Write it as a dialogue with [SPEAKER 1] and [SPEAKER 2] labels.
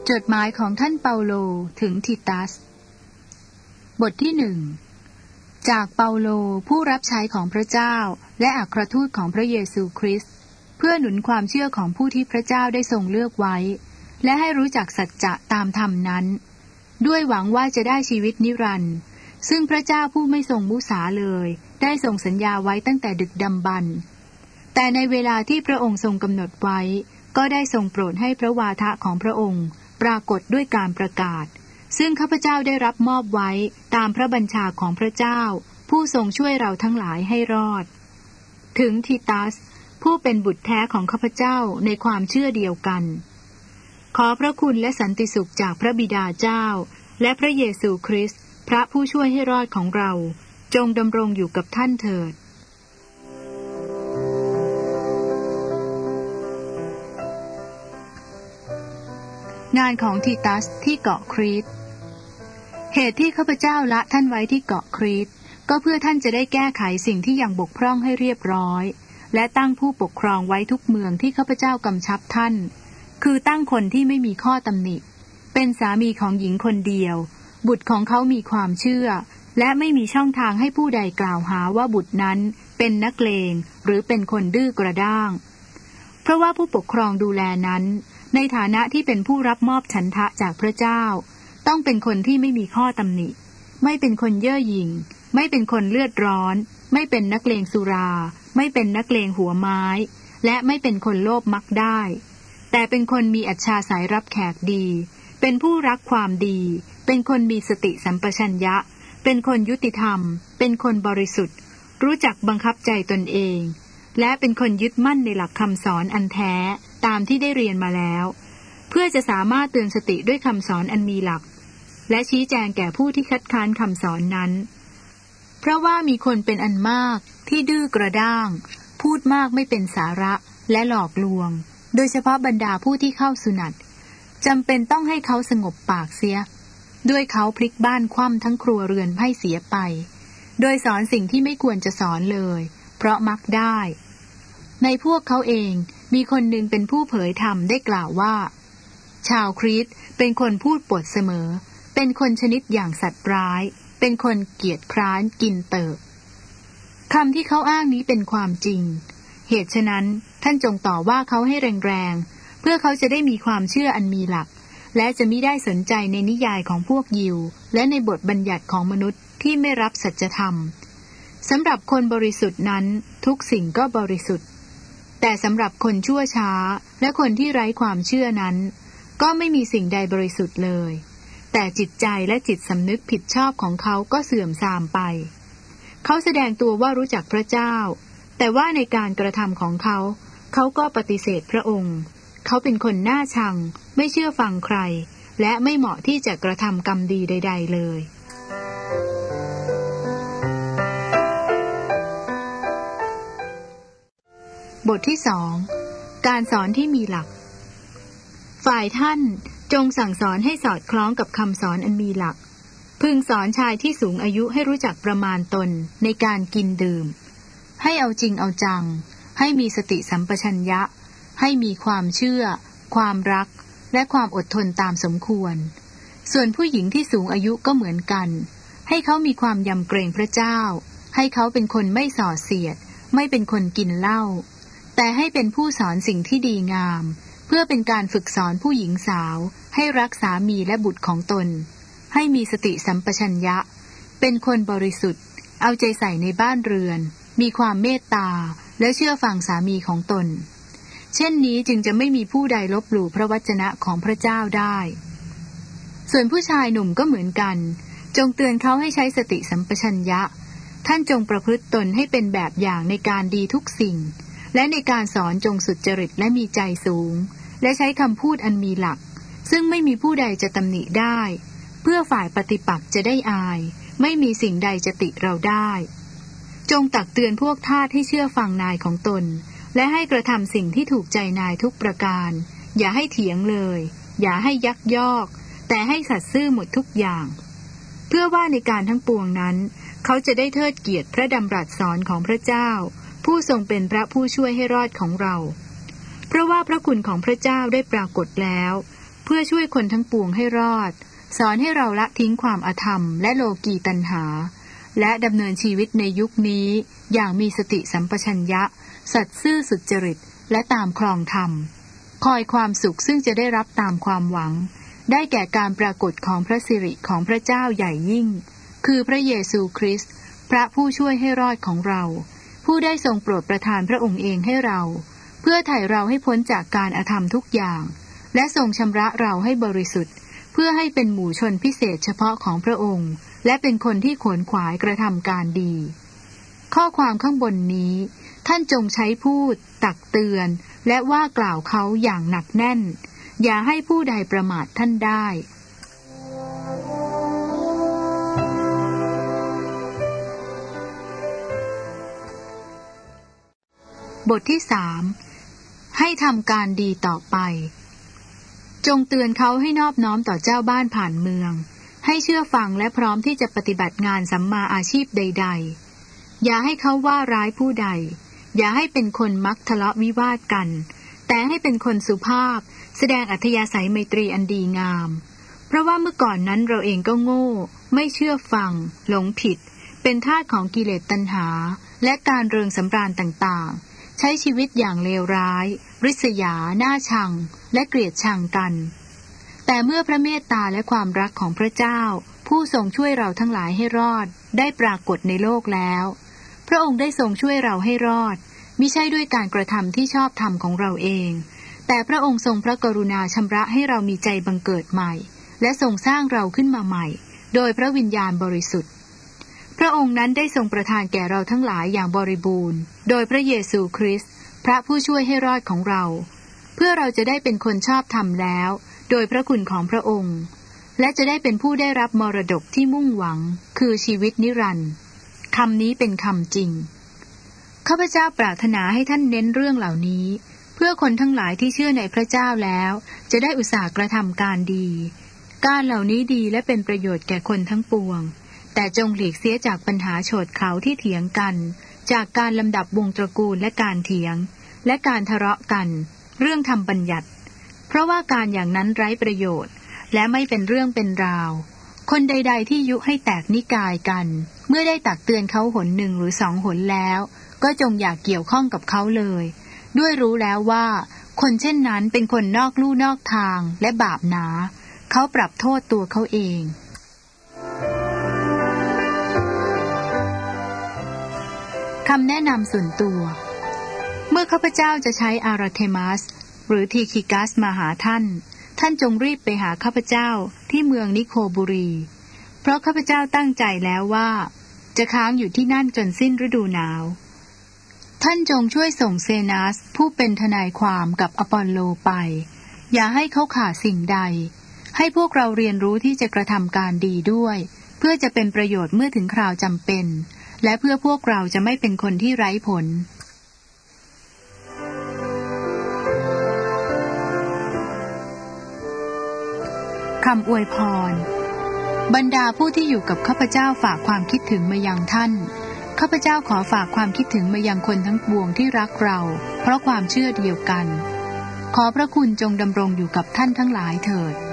[SPEAKER 1] จดหมายของท่านเปาโลถึงทิตัสบทที่1จากเปาโลผู้รับใช้ของพระเจ้าและอัครทูตของพระเยซูคริสต์เพื่อหนุนความเชื่อของผู้ที่พระเจ้าได้ทรงเลือกไว้และให้รู้จักสัจจะตามธรรมนั้นด้วยหวังว่าจะได้ชีวิตนิรันดร์ซึ่งพระเจ้าผู้ไม่ทรงมุสาเลยได้ทรงสัญญาไว้ตั้งแต่ดึกดำบรรพ์แต่ในเวลาที่พระองค์ทรงกำหนดไว้ก็ได้ทรงโปรดให้พระวาทะของพระองค์ปรากฏด้วยการประกาศซึ่งข้าพเจ้าได้รับมอบไว้ตามพระบัญชาของพระเจ้าผู้ทรงช่วยเราทั้งหลายให้รอดถึงทิตัสผู้เป็นบุตรแท้ของข้าพเจ้าในความเชื่อเดียวกันขอพระคุณและสันติสุขจากพระบิดาเจ้าและพระเยซูคริสต์พระผู้ช่วยให้รอดของเราจงดำรงอยู่กับท่านเถิดงานของทิตัสที่เกาะครีตเหตุที่ข้าพเจ้าละท่านไว้ที่เกาะครีตก็เพื่อท่านจะได้แก้ไขสิ่งที่ยังบกพร่องให้เรียบร้อยและตั้งผู้ปกครองไว้ทุกเมืองที่ข้าพเจ้ากำชับท่านคือตั้งคนที่ไม่มีข้อตำหนิเป็นสามีของหญิงคนเดียวบุตรของเขามีความเชื่อและไม่มีช่องทางให้ผู้ใดกล่าวหาว่าบุตรนั้นเป็นนักเลงหรือเป็นคนดื้อกระด้างเพราะว่าผู้ปกครองดูแลนั้นในฐานะที่เป็นผู้รับมอบฉันทะจากพระเจ้าต้องเป็นคนที่ไม่มีข้อตำหนิไม่เป็นคนเย่อหยิ่งไม่เป็นคนเลือดร้อนไม่เป็นนักเลงสุราไม่เป็นนักเลงหัวไม้และไม่เป็นคนโลภมักได้แต่เป็นคนมีอัจฉริยะรับแขกดีเป็นผู้รักความดีเป็นคนมีสติสัมปชัญญะเป็นคนยุติธรรมเป็นคนบริสุทธิ์รู้จักบังคับใจตนเองและเป็นคนยึดมั่นในหลักคำสอนอันแท้ตามที่ได้เรียนมาแล้วเพื่อจะสามารถเตือนสติด้วยคำสอนอันมีหลักและชี้แจงแก่ผู้ที่คัดค้านคำสอนนั้นเพราะว่ามีคนเป็นอันมากที่ดื้อกระด้างพูดมากไม่เป็นสาระและหลอกลวงโดยเฉพาะบรรดาผู้ที่เข้าสุนัตจำเป็นต้องให้เขาสงบปากเสียด้วยเขาพลิกบ้านคว่ำทั้งครัวเรือนให้เสียไปโดยสอนสิ่งที่ไม่ควรจะสอนเลยเพราะมักได้ในพวกเขาเองมีคนหนึ่งเป็นผู้เผยธรรมได้กล่าวว่าชาวคริสต์เป็นคนพูดปดเสมอเป็นคนชนิดอย่างสัตว์ร้ายเป็นคนเกียจคร้านกินเติบคำที่เขาอ้างนี้เป็นความจริงเหตุฉะนั้นท่านจงต่อว่าเขาให้แรงๆเพื่อเขาจะได้มีความเชื่ออันมีหลักและจะมิได้สนใจในนิยายของพวกยิวและในบทบัญญัติของมนุษย์ที่ไม่รับสัจธรรมสำหรับคนบริสุทธิ์นั้นทุกสิ่งก็บริสุทธิ์แต่สำหรับคนชั่วช้าและคนที่ไร้ความเชื่อนั้นก็ไม่มีสิ่งใดบริสุทธิ์เลยแต่จิตใจและจิตสำนึกผิดชอบของเขาก็เสื่อมทรามไปเขาแสดงตัวว่ารู้จักพระเจ้าแต่ว่าในการกระทำของเขาเขาก็ปฏิเสธพระองค์เขาเป็นคนน่าชังไม่เชื่อฟังใครและไม่เหมาะที่จะกระทำกรรมดีใดๆเลยบทที่2การสอนที่มีหลักฝ่ายท่านจงสั่งสอนให้สอดคล้องกับคำสอนอันมีหลักพึงสอนชายที่สูงอายุให้รู้จักประมาณตนในการกินดื่มให้เอาจริงเอาจังให้มีสติสัมปชัญญะให้มีความเชื่อความรักและความอดทนตามสมควรส่วนผู้หญิงที่สูงอายุก็เหมือนกันให้เขามีความยำเกรงพระเจ้าให้เขาเป็นคนไม่ส่อเสียดไม่เป็นคนกินเหล้าแต่ให้เป็นผู้สอนสิ่งที่ดีงามเพื่อเป็นการฝึกสอนผู้หญิงสาวให้รักสามีและบุตรของตนให้มีสติสัมปชัญญะเป็นคนบริสุทธิ์เอาใจใส่ในบ้านเรือนมีความเมตตาและเชื่อฟังสามีของตนเช่นนี้จึงจะไม่มีผู้ใดลบหลู่พระวจนะของพระเจ้าได้ส่วนผู้ชายหนุ่มก็เหมือนกันจงเตือนเขาให้ใช้สติสัมปชัญญะท่านจงประพฤติตนให้เป็นแบบอย่างในการดีทุกสิ่งและในการสอนจงสุจริตและมีใจสูงและใช้คำพูดอันมีหลักซึ่งไม่มีผู้ใดจะตำหนิได้เพื่อฝ่ายปฏิปักษ์จะได้อายไม่มีสิ่งใดจะติเราได้จงตักเตือนพวกทาสให้เชื่อฟังนายของตนและให้กระทำสิ่งที่ถูกใจนายทุกประการอย่าให้เถียงเลยอย่าให้ยักยอกแต่ให้สัตย์ซื่อหมดทุกอย่างเพื่อว่าในการทั้งปวงนั้นเขาจะได้เทิดเกียรติพระดำรัสสอนของพระเจ้าผู้ทรงเป็นพระผู้ช่วยให้รอดของเราเพราะว่าพระคุณของพระเจ้าได้ปรากฏแล้วเพื่อช่วยคนทั้งปวงให้รอดสอนให้เราละทิ้งความอธรรมและโลกีตัณหาและดำเนินชีวิตในยุคนี้อย่างมีสติสัมปชัญญะสัตย์ซื่อสุจริตและตามครองธรรมคอยความสุขซึ่งจะได้รับตามความหวังได้แก่การปรากฏของพระสิริของพระเจ้าใหญ่ยิ่งคือพระเยซูคริสต์พระผู้ช่วยให้รอดของเราผู้ได้ทรงโปรดประทานพระองค์เองให้เราเพื่อไถ่เราให้พ้นจากการอธรรมทุกอย่างและทรงชำระเราให้บริสุทธิ์เพื่อให้เป็นหมู่ชนพิเศษเฉพาะของพระองค์และเป็นคนที่ขวนขวายกระทำการดีข้อความข้างบนนี้ท่านจงใช้พูดตักเตือนและว่ากล่าวเขาอย่างหนักแน่นอย่าให้ผู้ใดประมาทท่านได้บทที่ 3 ให้ทำการดีต่อไปจงเตือนเขาให้นอบน้อมต่อเจ้าบ้านผ่านเมืองให้เชื่อฟังและพร้อมที่จะปฏิบัติงานสัมมาอาชีพใดๆอย่าให้เขาว่าร้ายผู้ใดอย่าให้เป็นคนมักทะเลาะวิวาทกันแต่ให้เป็นคนสุภาพแสดงอัธยาศัยไมตรีอันดีงามเพราะว่าเมื่อก่อนนั้นเราเองก็โง่ไม่เชื่อฟังหลงผิดเป็นทาสของกิเลสตัณหาและการเริงสำราญต่างๆใช้ชีวิตอย่างเลวร้ายริษยาหน้าชังและเกลียดชังกันแต่เมื่อพระเมตตาและความรักของพระเจ้าผู้ทรงช่วยเราทั้งหลายให้รอดได้ปรากฏในโลกแล้วพระองค์ได้ทรงช่วยเราให้รอดมิใช่ด้วยการกระทำที่ชอบธรรมของเราเองแต่พระองค์ทรงพระกรุณาชำระให้เรามีใจบังเกิดใหม่และทรงสร้างเราขึ้นมาใหม่โดยพระวิญญาณบริสุทธิ์พระองค์นั้นได้ทรงประทานแก่เราทั้งหลายอย่างบริบูรณ์โดยพระเยซูคริสต์พระผู้ช่วยให้รอดของเราเพื่อเราจะได้เป็นคนชอบธรรมแล้วโดยพระคุณของพระองค์และจะได้เป็นผู้ได้รับมรดกที่มุ่งหวังคือชีวิตนิรันดร์คำนี้เป็นคำจริงข้าพเจ้าปรารถนาให้ท่านเน้นเรื่องเหล่านี้เพื่อคนทั้งหลายที่เชื่อในพระเจ้าแล้วจะได้อุตส่าห์กระทำการดีการเหล่านี้ดีและเป็นประโยชน์แก่คนทั้งปวงแต่จงหลีกเสียจากปัญหาโฉดเขลาที่เถียงกันจากการลำดับวงตระกูลและการเถียงและการทะเลาะกันเรื่องทำบัญญัติเพราะว่าการอย่างนั้นไร้ประโยชน์และไม่เป็นเรื่องเป็นราวคนใดๆที่ยุให้แตกนิกายกันเมื่อได้ตักเตือนเขาหนหนึ่งหรือ2 หนแล้วก็จงอย่าเกี่ยวข้องกับเขาเลยด้วยรู้แล้วว่าคนเช่นนั้นเป็นคนนอกลู่นอกทางและบาปหนาเขาปรับโทษตัวเขาเองคำแนะนำส่วนตัวเมื่อข้าพเจ้าจะใช้อาราเทมัสหรือทีคิกัสมาหาท่านจงรีบไปหาข้าพเจ้าที่เมืองนิโคบุรีเพราะข้าพเจ้าตั้งใจแล้วว่าจะค้างอยู่ที่นั่นจนสิ้นฤดูหนาวท่านจงช่วยส่งเซนัสผู้เป็นทนายความกับอปอลโลไปอย่าให้เขาขาดสิ่งใดให้พวกเราเรียนรู้ที่จะกระทำการดีด้วยเพื่อจะเป็นประโยชน์เมื่อถึงคราวจำเป็นและเพื่อพวกเราจะไม่เป็นคนที่ไร้ผลคำอวยพรบรรดาผู้ที่อยู่กับข้าพเจ้าฝากความคิดถึงมายังท่านข้าพเจ้าขอฝากความคิดถึงมายังคนทั้งปวงที่รักเราเพราะความเชื่อเดียวกันขอพระคุณจงดำรงอยู่กับท่านทั้งหลายเถิด